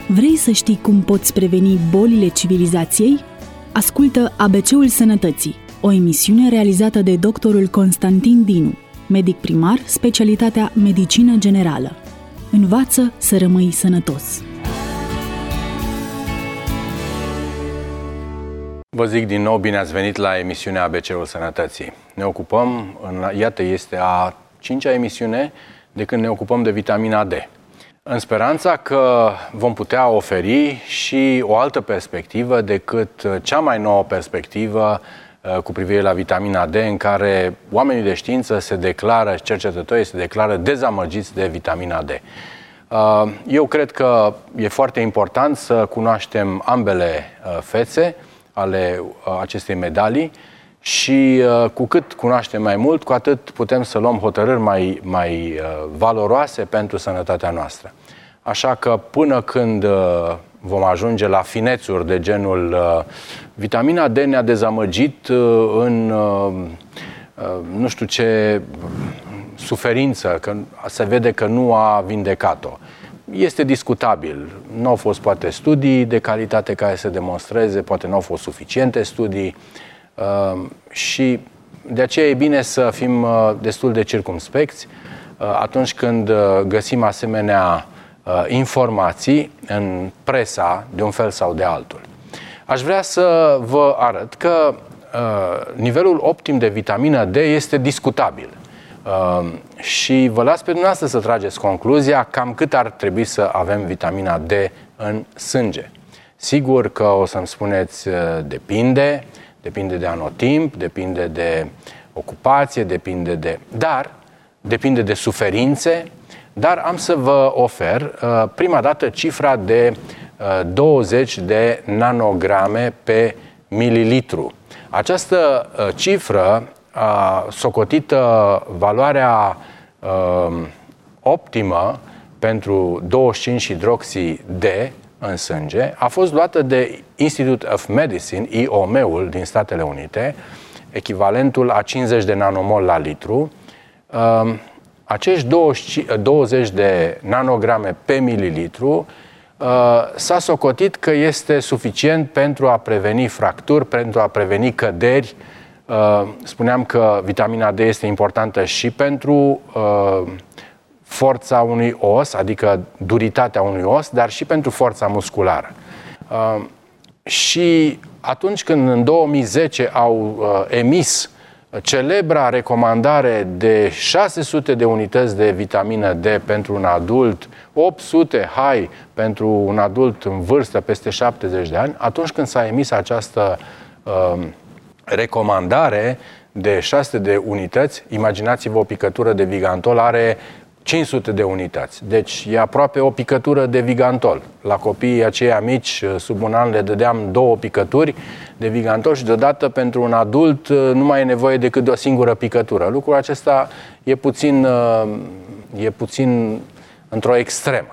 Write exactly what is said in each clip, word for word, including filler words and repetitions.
Vrei să știi cum poți preveni bolile civilizației? Ascultă A B C-ul Sănătății, o emisiune realizată de doctorul Constantin Dinu, medic primar, specialitatea Medicină Generală. Învață să rămâi sănătos! Vă zic din nou, bine ați venit la emisiunea A B C-ul Sănătății. Ne ocupăm, în, iată, este a cincea emisiune de când ne ocupăm de vitamina D. În speranța că vom putea oferi și o altă perspectivă decât cea mai nouă perspectivă cu privire la vitamina D, în care oamenii de știință se declară, cercetătorii se declară dezamăgiți de vitamina D. Eu cred că e foarte important să cunoaștem ambele fețe ale acestei medalii și cu cât cunoaștem mai mult, cu atât putem să luăm hotărâri mai, mai valoroase pentru sănătatea noastră. Așa că până când vom ajunge la finețuri de genul vitamina D ne-a dezamăgit în nu știu ce suferință, că se vede că nu a vindecat-o. Este discutabil. Nu au fost poate studii de calitate care să demonstreze, poate nu au fost suficiente studii și de aceea e bine să fim destul de circumspecți atunci când găsim asemenea informații în presa de un fel sau de altul. Aș vrea să vă arăt că nivelul optim de vitamină D este discutabil. Uh, și vă las pe dumneavoastră să trageți concluzia cam cât ar trebui să avem vitamina D în sânge. Sigur că o să-mi spuneți uh, depinde, depinde de anotimp, depinde de ocupație, depinde de... Dar, depinde de suferințe, dar am să vă ofer uh, prima dată cifra de uh, douăzeci de nanograme pe mililitru. Această uh, cifră a socotită valoarea uh, optimă pentru douăzeci și cinci hidroxi D în sânge a fost luată de Institute of Medicine, I O M-ul din Statele Unite, echivalentul a cincizeci de nanomol la litru. Uh, acești douăzeci de nanograme pe mililitru uh, s-a socotit că este suficient pentru a preveni fracturi, pentru a preveni căderi. Spuneam că vitamina D este importantă și pentru uh, forța unui os, adică duritatea unui os, dar și pentru forța musculară. Uh, și atunci când în două mii zece au uh, emis celebra recomandare de șase sute de unități de vitamină D pentru un adult, opt sute hai pentru un adult în vârstă peste șaptezeci de ani, atunci când s-a emis această uh, recomandare de șase sute de unități, imaginați-vă o picătură de Vigantol are cinci sute de unități. Deci e aproape o picătură de Vigantol. La copiii aceia mici, sub un an, le dădeam două picături de Vigantol și deodată pentru un adult nu mai e nevoie decât de o singură picătură. Lucrul acesta e puțin, e puțin într-o extremă.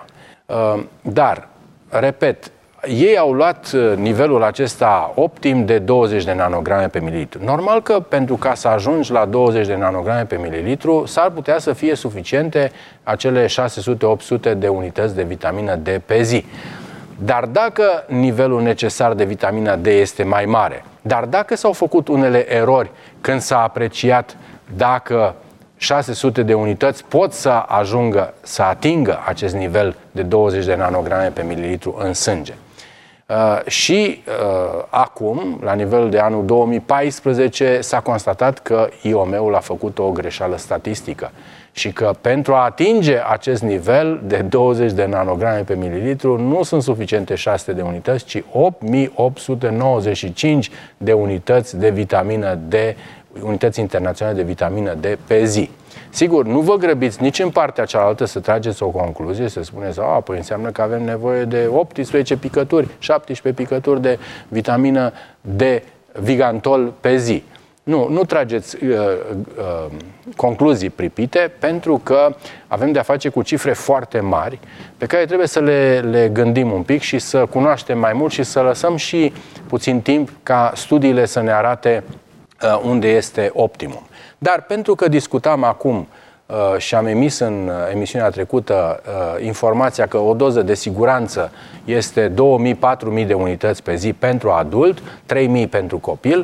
Dar, repet, ei au luat nivelul acesta optim de douăzeci de nanograme pe mililitru. Normal că pentru ca să ajungi la douăzeci de nanograme pe mililitru s-ar putea să fie suficiente acele șase sute opt sute de unități de vitamină D pe zi. Dar dacă nivelul necesar de vitamină D este mai mare, dar dacă s-au făcut unele erori când s-a apreciat dacă șase sute de unități pot să ajungă, să atingă acest nivel de douăzeci de nanograme pe mililitru în sânge. Uh, și uh, acum, la nivelul de anul două mii paisprezece, s-a constatat că I O M-ul a făcut o greșeală statistică și că pentru a atinge acest nivel de douăzeci de nanograme pe mililitru nu sunt suficiente șase sute de unități, ci opt mii opt sute nouăzeci și cinci de unități de vitamină D, unități internaționale de vitamină D pe zi. Sigur, nu vă grăbiți nici în partea cealaltă să trageți o concluzie, să spuneți, a, păi înseamnă că avem nevoie de optsprezece picături, șaptesprezece picături de vitamină D Vigantol pe zi. Nu, nu trageți uh, uh, concluzii pripite, pentru că avem de-a face cu cifre foarte mari, pe care trebuie să le, le gândim un pic și să cunoaștem mai mult și să lăsăm și puțin timp ca studiile să ne arate uh, unde este optimum. Dar pentru că discutam acum și am emis în emisiunea trecută informația că o doză de siguranță este două mii - patru mii de unități pe zi pentru adult, trei mii pentru copil.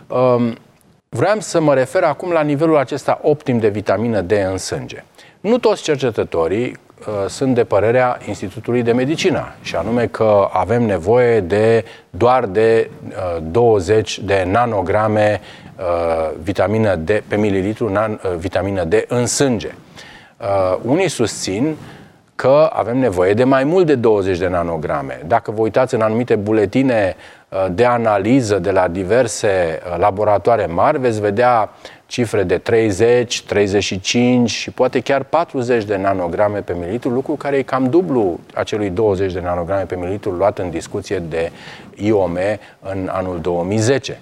Vreau să mă refer acum la nivelul acesta optim de vitamină D în sânge. Nu toți cercetătorii uh, sunt de părerea Institutului de Medicină, și anume că avem nevoie de doar de uh, douăzeci de nanograme uh, vitamină D pe mililitru, nan, uh, vitamină D în sânge. Uh, unii susțin că avem nevoie de mai mult de douăzeci de nanograme. Dacă vă uitați în anumite buletine de analiză de la diverse laboratoare mari, veți vedea cifre de treizeci, treizeci și cinci și poate chiar patruzeci de nanograme pe mililitru, lucru care e cam dublu acelui douăzeci de nanograme pe mililitru luat în discuție de I O M în anul două mii zece.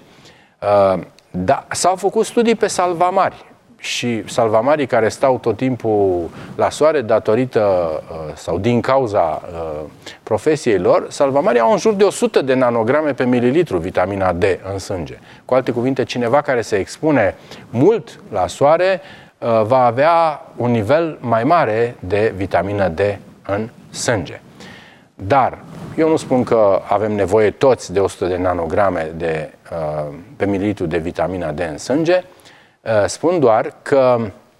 Da, s-au făcut studii pe salvamari. Și salvamarii care stau tot timpul la soare datorită sau din cauza profesiei lor, salvamarii au în jur de o sută de nanograme pe mililitru vitamina D în sânge. Cu alte cuvinte, cineva care se expune mult la soare va avea un nivel mai mare de vitamină D în sânge. Dar eu nu spun că avem nevoie toți de o sută de nanograme de, pe mililitru de vitamina D în sânge. Spun doar că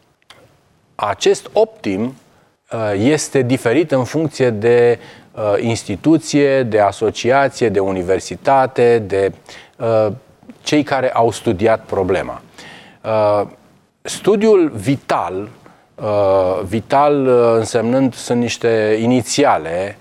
acest optim este diferit în funcție de instituție, de asociație, de universitate, de cei care au studiat problema. Studiul VITAL, VITAL însemnând, sunt niște inițiale,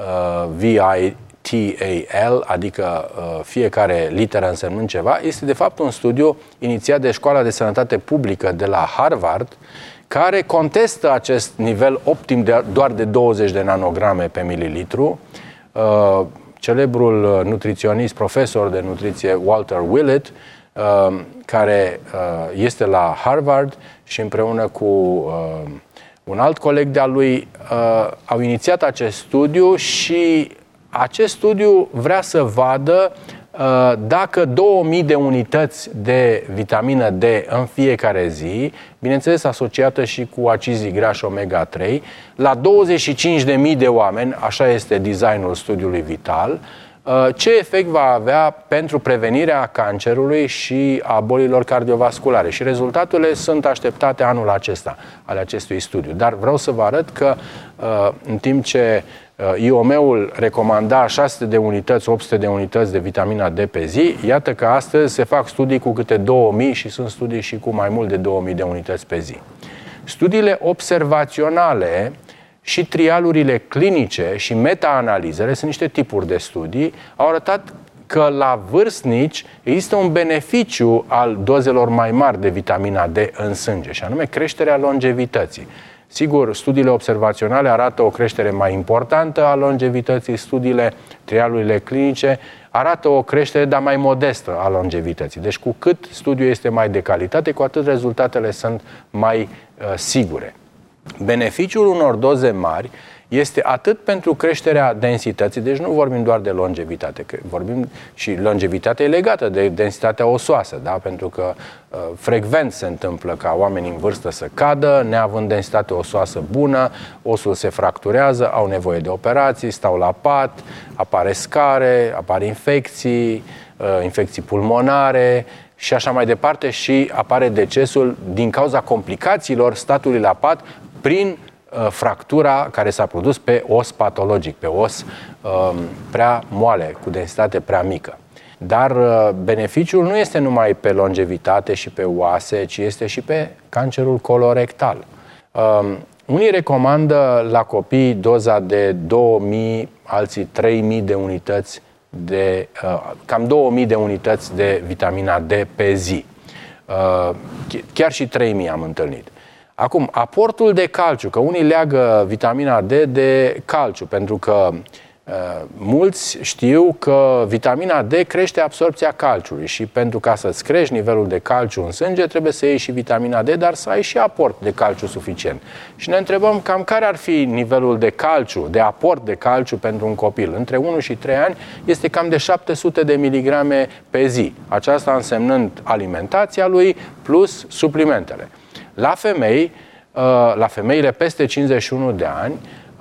V I T A L, adică uh, fiecare literă însemnând ceva, este de fapt un studiu inițiat de Școala de Sănătate Publică de la Harvard, care contestă acest nivel optim de doar de douăzeci de nanograme pe mililitru. Uh, celebrul nutriționist, profesor de nutriție Walter Willett, uh, care uh, este la Harvard și împreună cu uh, un alt coleg de-al lui uh, au inițiat acest studiu și acest studiu vrea să vadă uh, dacă două mii de unități de vitamină D în fiecare zi, bineînțeles asociată și cu acizii grași omega trei, la douăzeci și cinci de mii de oameni, așa este designul studiului VITAL, uh, ce efect va avea pentru prevenirea cancerului și a bolilor cardiovasculare. Și rezultatele sunt așteptate anul acesta ale acestui studiu. Dar vreau să vă arăt că uh, în timp ce I O M-ul recomanda șase sute de unități, opt sute de unități de vitamina D pe zi, iată că astăzi se fac studii cu câte două mii și sunt studii și cu mai mult de două mii de unități pe zi. Studiile observaționale și trialurile clinice și meta-analizele, sunt niște tipuri de studii, au arătat că la vârstnici există un beneficiu al dozelor mai mari de vitamina D în sânge, și anume creșterea longevității. Sigur, studiile observaționale arată o creștere mai importantă a longevității, studiile, trialurile clinice arată o creștere, dar mai modestă a longevității. Deci cu cât studiul este mai de calitate, cu atât rezultatele sunt mai uh, sigure. Beneficiul unor doze mari este atât pentru creșterea densității, deci nu vorbim doar de longevitate, că vorbim și longevitatea e legată de densitatea osoasă, da? Pentru că uh, frecvent se întâmplă ca oamenii în vârstă să cadă, neavând densitate osoasă bună, osul se fracturează, au nevoie de operații, stau la pat, apare scare, apar infecții, uh, infecții pulmonare și așa mai departe, și apare decesul din cauza complicațiilor statului la pat prin fractura care s-a produs pe os patologic, pe os um, prea moale, cu densitate prea mică. Dar uh, beneficiul nu este numai pe longevitate și pe oase, ci este și pe cancerul colorectal. Um, unii recomandă la copii doza de două mii, alții trei mii de unități de, uh, cam două mii de unități de vitamina D pe zi. Uh, chiar și trei mii am întâlnit. Acum, aportul de calciu, că unii leagă vitamina D de calciu, pentru că uh, mulți știu că vitamina D crește absorbția calciului și pentru ca să-ți crești nivelul de calciu în sânge, trebuie să iei și vitamina D, dar să ai și aport de calciu suficient. Și ne întrebăm cam care ar fi nivelul de calciu, de aport de calciu pentru un copil. Între unu și trei ani este cam de șapte sute de miligrame pe zi. Aceasta însemnând alimentația lui plus suplimentele. La femei, la femeile peste cincizeci și unu de ani,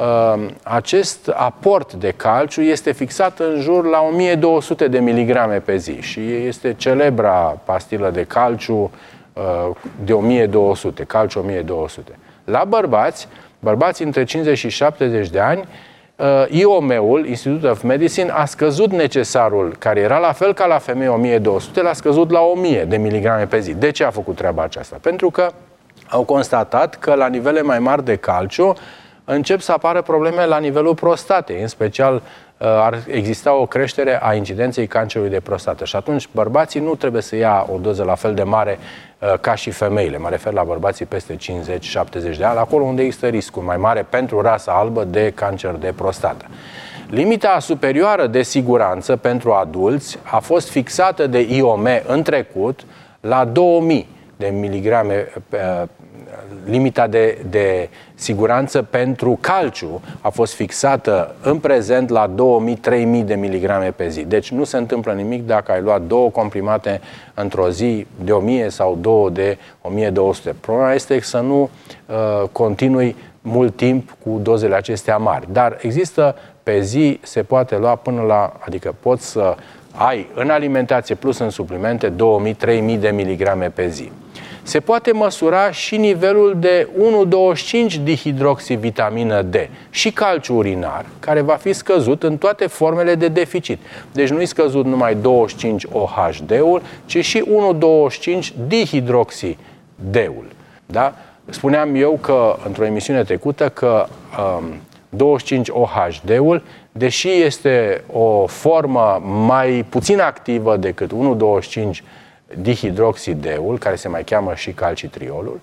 acest aport de calciu este fixat în jur la o mie două sute de miligrame pe zi și este celebra pastilă de calciu de o mie două sute, calciu o mie două sute. La bărbați, bărbații între cincizeci și șaptezeci de ani, I O M-ul, Institute of Medicine, a scăzut necesarul, care era la fel ca la femei o mie două sute, l-a scăzut la o mie de miligrame pe zi. De ce a făcut treaba aceasta? Pentru că au constatat că la nivele mai mari de calciu încep să apară probleme la nivelul prostatei, în special ar exista o creștere a incidenței cancerului de prostată. Și atunci bărbații nu trebuie să ia o doză la fel de mare ca și femeile. Mă refer la bărbații peste cincizeci șaptezeci de ani, acolo unde există riscul mai mare pentru rasa albă de cancer de prostată. Limita superioară de siguranță pentru adulți a fost fixată de I O M în trecut la două mii de miligrame. Limita de, de siguranță pentru calciu a fost fixată în prezent la două mii trei mii de miligrame pe zi. Deci nu se întâmplă nimic dacă ai luat două comprimate într-o zi de o mie sau două de o mie două sute. Problema este să nu uh, continui mult timp cu dozele acestea mari. Dar există pe zi, se poate lua până la, adică poți să ai în alimentație plus în suplimente două mii trei mii de miligrame pe zi. Se poate măsura și nivelul de unu virgulă douăzeci și cinci dihidroxivitamină D și calciu urinar, care va fi scăzut în toate formele de deficit. Deci nu e scăzut numai douăzeci și cinci O H D-ul, ci și unu virgulă douăzeci și cinci dihidroxi-D-ul. Da? Spuneam eu că, într-o emisiune trecută, că um, douăzeci și cinci O H D-ul, deși este o formă mai puțin activă decât unu virgulă douăzeci și cinci dihidroxi-D-ul, care se mai cheamă și calcitriolul,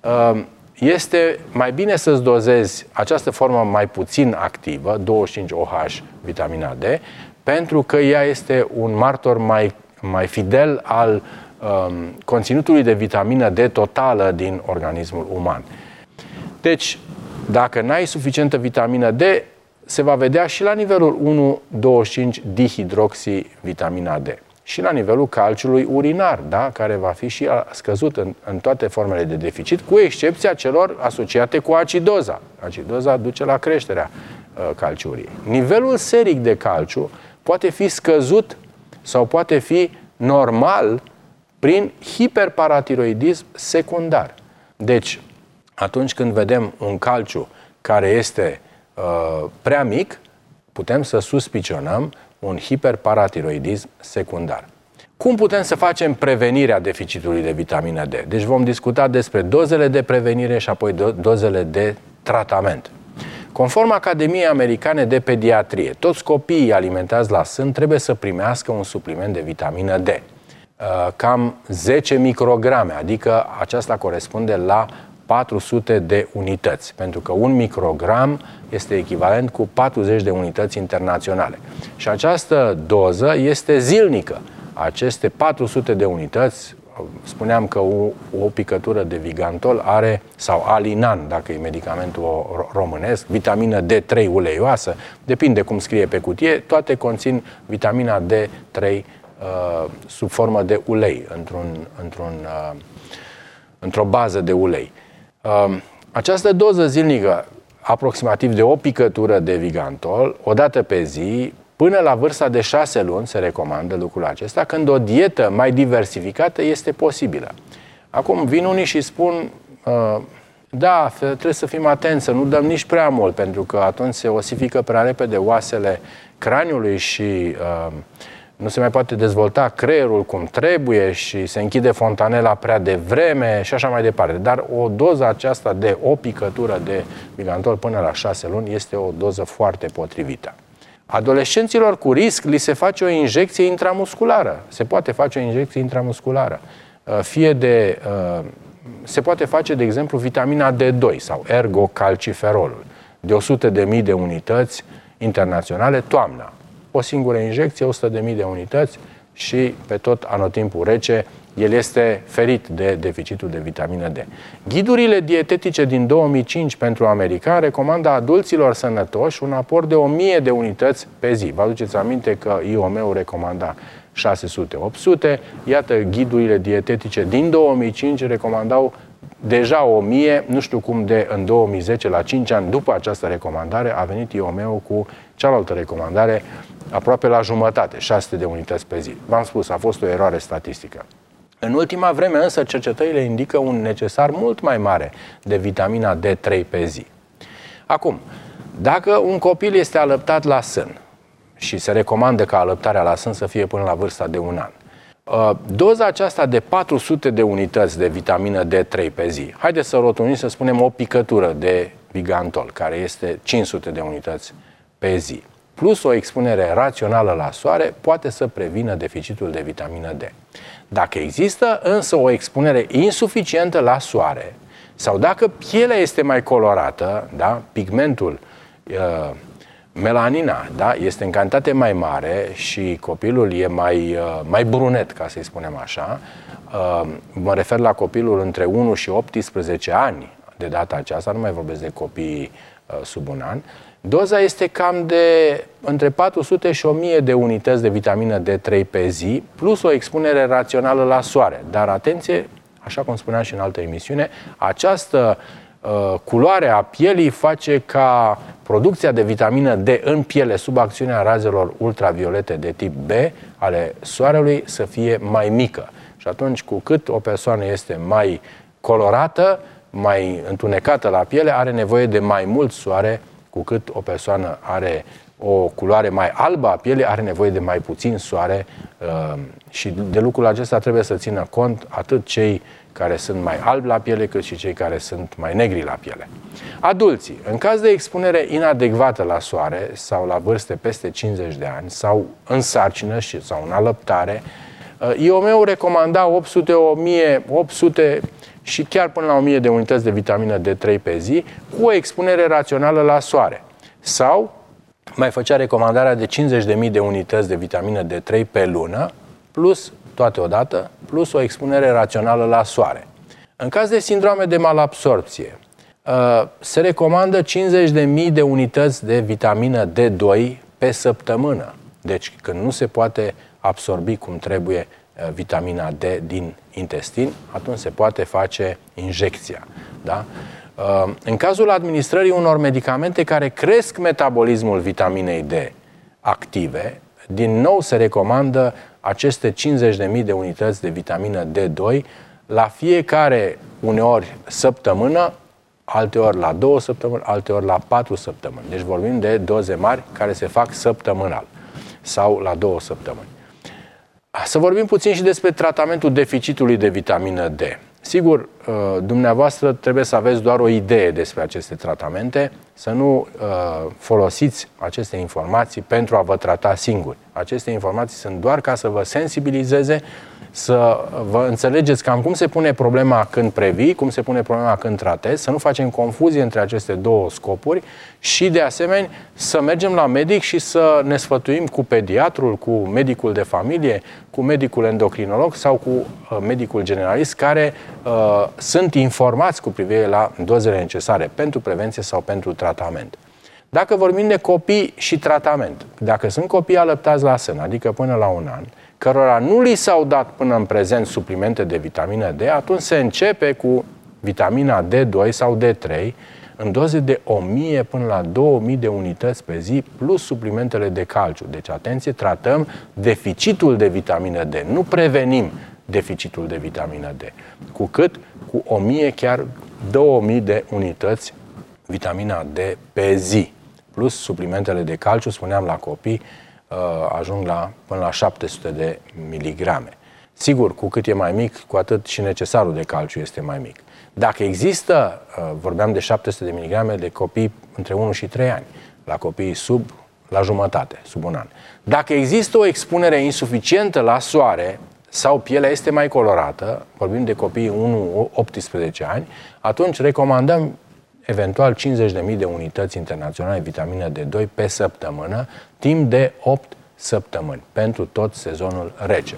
este mai bine să-ți dozezi această formă mai puțin activă, douăzeci și cinci O H, vitamina D, pentru că ea este un martor mai, mai fidel al um, conținutului de vitamină D totală din organismul uman. Deci, dacă n-ai suficientă vitamină D, se va vedea și la nivelul unu virgulă douăzeci și cinci dihidroxivitamina D. Și la nivelul calciului urinar, da? Care va fi și scăzut în, în toate formele de deficit, cu excepția celor asociate cu acidoza. Acidoza duce la creșterea uh, calciuriei. Nivelul seric de calciu poate fi scăzut sau poate fi normal prin hiperparatiroidism secundar. Deci, atunci când vedem un calciu care este uh, prea mic, putem să suspicionăm un hiperparatiroidism secundar. Cum putem să facem prevenirea deficitului de vitamină D? Deci vom discuta despre dozele de prevenire și apoi do- dozele de tratament. Conform Academiei Americane de Pediatrie, toți copiii alimentați la sân trebuie să primească un supliment de vitamină D. Cam zece micrograme, adică aceasta corespunde la patru sute de unități, pentru că un microgram este echivalent cu patruzeci de unități internaționale. Și această doză este zilnică. Aceste patru sute de unități, spuneam că o, o picătură de Vigantol are, sau Alinan, dacă e medicamentul românesc, vitamină D trei uleioasă, depinde cum scrie pe cutie, toate conțin vitamina D trei uh, sub formă de ulei, într-un, într-un, uh, într-o bază de ulei. Uh, această doză zilnică, aproximativ de o picătură de Vigantol, o dată pe zi, până la vârsta de șase luni se recomandă lucrul acesta, când o dietă mai diversificată este posibilă. Acum vin unii și spun, uh, da, trebuie să fim atenți, să nu dăm nici prea mult, pentru că atunci se osifică prea repede oasele craniului și uh, nu se mai poate dezvolta creierul cum trebuie și se închide fontanela prea devreme și așa mai departe. Dar o doză aceasta de o picătură de Vigantol până la șase luni este o doză foarte potrivită. Adolescenților cu risc li se face o injecție intramusculară. Se poate face o injecție intramusculară. Fie de, se poate face, de exemplu, vitamina D doi sau ergocalciferolul de o sută de mii de unități internaționale toamna. O singură injecție, o sută de mii de unități și pe tot anotimpul rece el este ferit de deficitul de vitamină D. Ghidurile dietetice din două mii cinci pentru americani recomandă adulților sănătoși un aport de o mie de unități pe zi. Vă aduceți aminte că I O M-ul recomanda șase sute - opt sute, iată, ghidurile dietetice din două mii cinci recomandau deja o mie, nu știu cum de în două mii zece, la cinci ani după această recomandare, a venit I O M-ul cu cealaltă recomandare aproape la jumătate, șase sute de unități pe zi. V-am spus, a fost o eroare statistică. În ultima vreme însă cercetările indică un necesar mult mai mare de vitamina D trei pe zi. Acum, dacă un copil este alăptat la sân și se recomandă ca alăptarea la sân să fie până la vârsta de un an, doza aceasta de patru sute de unități de vitamină D trei pe zi, haideți să rotunim să spunem o picătură de Vigantol, care este cinci sute de unități pe zi, plus o expunere rațională la soare, poate să prevină deficitul de vitamină D. Dacă există însă o expunere insuficientă la soare, sau dacă pielea este mai colorată, da, pigmentul, uh, melanina, da, este în cantitate mai mare și copilul e mai, uh, mai brunet, ca să-i spunem așa, uh, mă refer la copilul între unu și optsprezece ani de data aceasta, nu mai vorbesc de copii uh, sub un an, doza este cam de între patru sute și o mie de unități de vitamină D trei pe zi, plus o expunere rațională la soare. Dar atenție, așa cum spuneam și în altă emisiune, această uh, culoare a pielii face ca producția de vitamină D în piele sub acțiunea razelor ultraviolete de tip B ale soarelui să fie mai mică. Și atunci, cu cât o persoană este mai colorată, mai întunecată la piele, are nevoie de mai mult soare, cu cât o persoană are o culoare mai albă a pielii, are nevoie de mai puțin soare uh, și de lucrul acesta trebuie să țină cont atât cei care sunt mai albi la piele, cât și cei care sunt mai negri la piele. Adulții, în caz de expunere inadecvată la soare sau la vârste peste cincizeci de ani sau în sarcină și, sau în alăptare, uh, I O M-ul recomanda opt sute, o mie, opt sute și chiar până la o mie de unități de vitamină D trei pe zi, cu o expunere rațională la soare. Sau mai făcea recomandarea de cincizeci de mii de unități de vitamină D trei pe lună, plus, toate odată, plus o expunere rațională la soare. În caz de sindrome de malabsorpție, se recomandă cincizeci de mii de unități de vitamină D doi pe săptămână. Deci, când nu se poate absorbi cum trebuie vitamina D din intestin, atunci se poate face injecția. Da? În cazul administrării unor medicamente care cresc metabolismul vitaminei D active, din nou se recomandă aceste cincizeci de mii de unități de vitamină D doi la fiecare, uneori săptămână, alteori la două săptămâni, alteori la patru săptămâni. Deci vorbim de doze mari care se fac săptămânal sau la două săptămâni. Să vorbim puțin și despre tratamentul deficitului de vitamină D. Sigur, dumneavoastră trebuie să aveți doar o idee despre aceste tratamente, să nu folosiți aceste informații pentru a vă trata singuri. Aceste informații sunt doar ca să vă sensibilizeze, să vă înțelegeți cam cum se pune problema când previi, cum se pune problema când tratezi, să nu facem confuzie între aceste două scopuri și, de asemenea, să mergem la medic și să ne sfătuim cu pediatrul, cu medicul de familie, cu medicul endocrinolog sau cu uh, medicul generalist, care uh, sunt informați cu privire la dozele necesare pentru prevenție sau pentru tratament. Dacă vorbim de copii și tratament, dacă sunt copii alăptați la sân, adică până la un an, cărora nu li s-au dat până în prezent suplimente de vitamină D, atunci se începe cu vitamina D doi sau D trei în doze de o mie până la două mii de unități pe zi, plus suplimentele de calciu. Deci, atenție, tratăm deficitul de vitamină D, nu prevenim deficitul de vitamină D. Cu cât? Cu o mie, chiar două mii de unități vitamina D pe zi, plus suplimentele de calciu, spuneam la copii, ajung la, până la șapte sute de miligrame. Sigur, cu cât e mai mic, cu atât și necesarul de calciu este mai mic. Dacă există, vorbeam de șapte sute de miligrame de copii între unu și trei ani, la copiii sub, la jumătate, sub un an. Dacă există o expunere insuficientă la soare sau pielea este mai colorată, vorbim de copiii unu optsprezece ani, atunci recomandăm eventual cincizeci de mii de unități internaționale vitamină D doi pe săptămână, timp de opt săptămâni, pentru tot sezonul rece.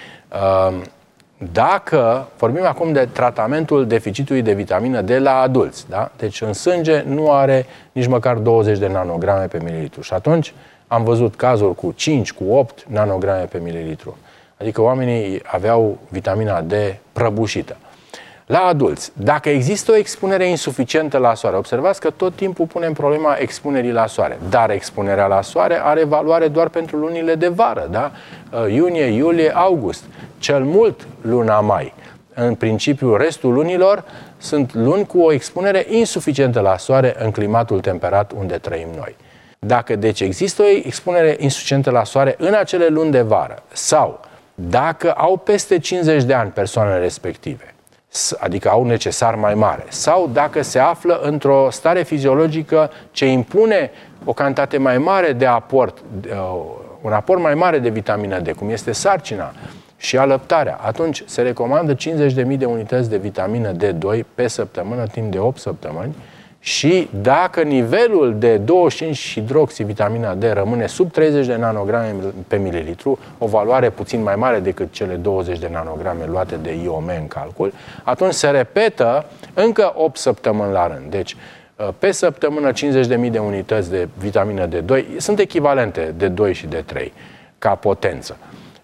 Dacă vorbim acum de tratamentul deficitului de vitamină D la adulți, da? Deci în sânge nu are nici măcar douăzeci de nanograme pe mililitru. Și atunci am văzut cazuri cu cinci, cu opt nanograme pe mililitru. Adică oamenii aveau vitamina D prăbușită. La adulți, dacă există o expunere insuficientă la soare, observați că tot timpul punem problema expunerii la soare, dar expunerea la soare are valoare doar pentru lunile de vară, da? Iunie, iulie, august, cel mult luna mai. În principiu, restul lunilor sunt luni cu o expunere insuficientă la soare în climatul temperat unde trăim noi. Dacă deci există o expunere insuficientă la soare în acele luni de vară sau dacă au peste cincizeci de ani persoanele respective, adică au necesar mai mare, sau dacă se află într-o stare fiziologică ce impune o cantitate mai mare de aport, un aport mai mare de vitamină D, cum este sarcina și alăptarea, atunci se recomandă cincizeci de mii de unități de vitamină D doi pe săptămână, timp de opt săptămâni, și dacă nivelul de douăzeci și cinci hidroxivitamina D rămâne sub treizeci de nanograme pe mililitru, o valoare puțin mai mare decât cele douăzeci de nanograme luate de I O M în calcul, atunci se repetă încă opt săptămâni la rând. Deci, pe săptămână cincizeci de mii de unități de vitamină D doi sunt echivalente D doi și D trei ca potență.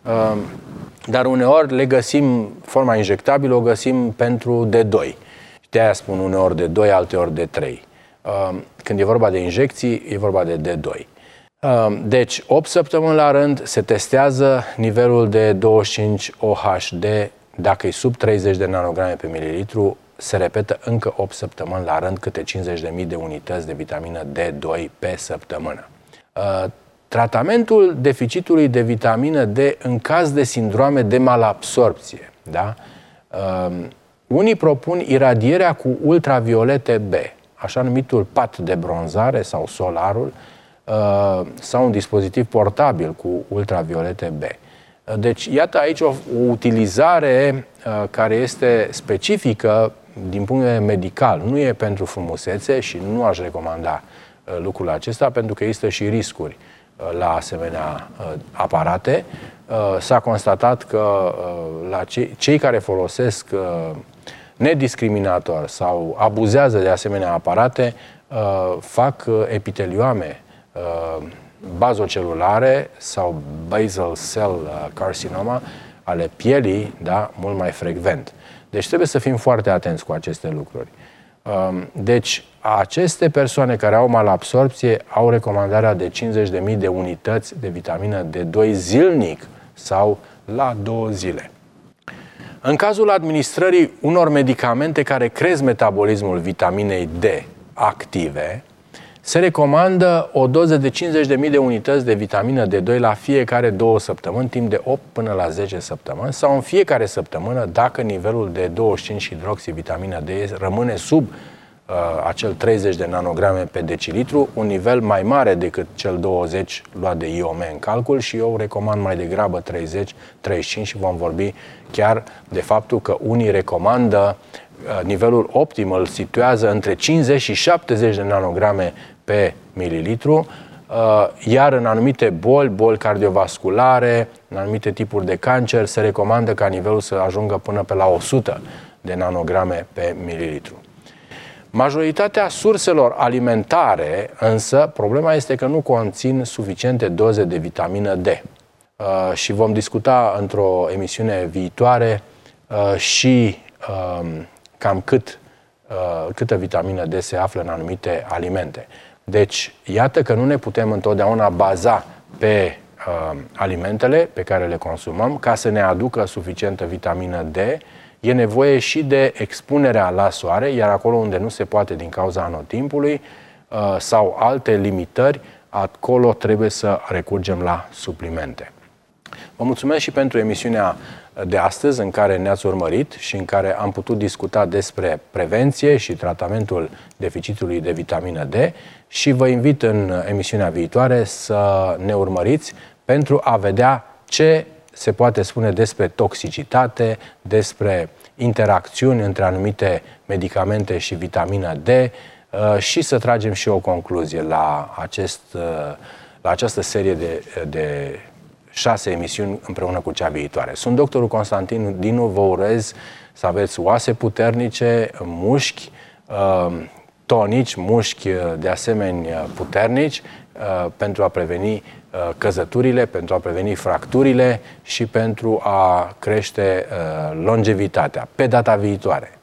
Dar uneori le găsim, forma injectabilă o găsim pentru D doi. De-aia spun uneori D doi, alteori D trei. Când e vorba de injecții, e vorba de D doi. Deci, opt săptămâni la rând se testează nivelul de douăzeci și cinci O H D. Dacă e sub treizeci de nanograme pe mililitru, se repetă încă opt săptămâni la rând, câte cincizeci de mii de unități de vitamină D doi pe săptămână. Tratamentul deficitului de vitamină D în caz de sindroame de malabsorpție, da? Unii propun iradierea cu ultraviolete B, așa numitul pat de bronzare sau solarul, sau un dispozitiv portabil cu ultraviolete B. Deci, iată aici o, o utilizare care este specifică din punct de vedere medical. Nu e pentru frumusețe și nu aș recomanda lucrul acesta, pentru că există și riscuri la asemenea aparate. S-a constatat că la cei, cei care folosesc nediscriminator sau abuzează de asemenea aparate, fac epitelioame bazocelulare sau basal cell carcinoma ale pielii, da, mult mai frecvent. Deci trebuie să fim foarte atenți cu aceste lucruri. Deci, aceste persoane care au malabsorpție au recomandarea de cincizeci de mii de unități de vitamină D doi zilnic sau la două zile. În cazul administrării unor medicamente care cresc metabolismul vitaminei D active, se recomandă o doză de cincizeci de mii de unități de vitamină D doi la fiecare două săptămâni, timp de opt până la zece săptămâni, sau în fiecare săptămână, dacă nivelul de douăzeci și cinci hidroxivitamină D rămâne sub uh, acel treizeci de nanograme pe decilitru, un nivel mai mare decât cel douăzeci luat de I O M în calcul, și eu recomand mai degrabă treizeci treizeci și cinci și vom vorbi chiar de faptul că unii recomandă uh, nivelul optim îl situează între cincizeci și șaptezeci de nanograme pe mililitru, iar în anumite boli, boli cardiovasculare, în anumite tipuri de cancer, se recomandă ca nivelul să ajungă până pe la o sută de nanograme pe mililitru. Majoritatea surselor alimentare, însă, problema este că nu conțin suficiente doze de vitamină D. Și vom discuta într-o emisiune viitoare și cam cât, câtă vitamină D se află în anumite alimente. Deci, iată că nu ne putem întotdeauna baza pe uh, alimentele pe care le consumăm ca să ne aducă suficientă vitamină D. E nevoie și de expunerea la soare, iar acolo unde nu se poate din cauza anotimpului uh, sau alte limitări, acolo trebuie să recurgem la suplimente. Vă mulțumesc și pentru emisiunea de astăzi în care ne-ați urmărit și în care am putut discuta despre prevenție și tratamentul deficitului de vitamină D, și vă invit în emisiunea viitoare să ne urmăriți pentru a vedea ce se poate spune despre toxicitate, despre interacțiuni între anumite medicamente și vitamină D și să tragem și o concluzie la, acest, la această serie de, de șase emisiuni împreună cu cea viitoare. Sunt doctorul Constantin Dinu, vă urez să aveți oase puternice, mușchi tonici, mușchi de asemenea puternici, pentru a preveni căzăturile, pentru a preveni fracturile și pentru a crește longevitatea. Pe data viitoare!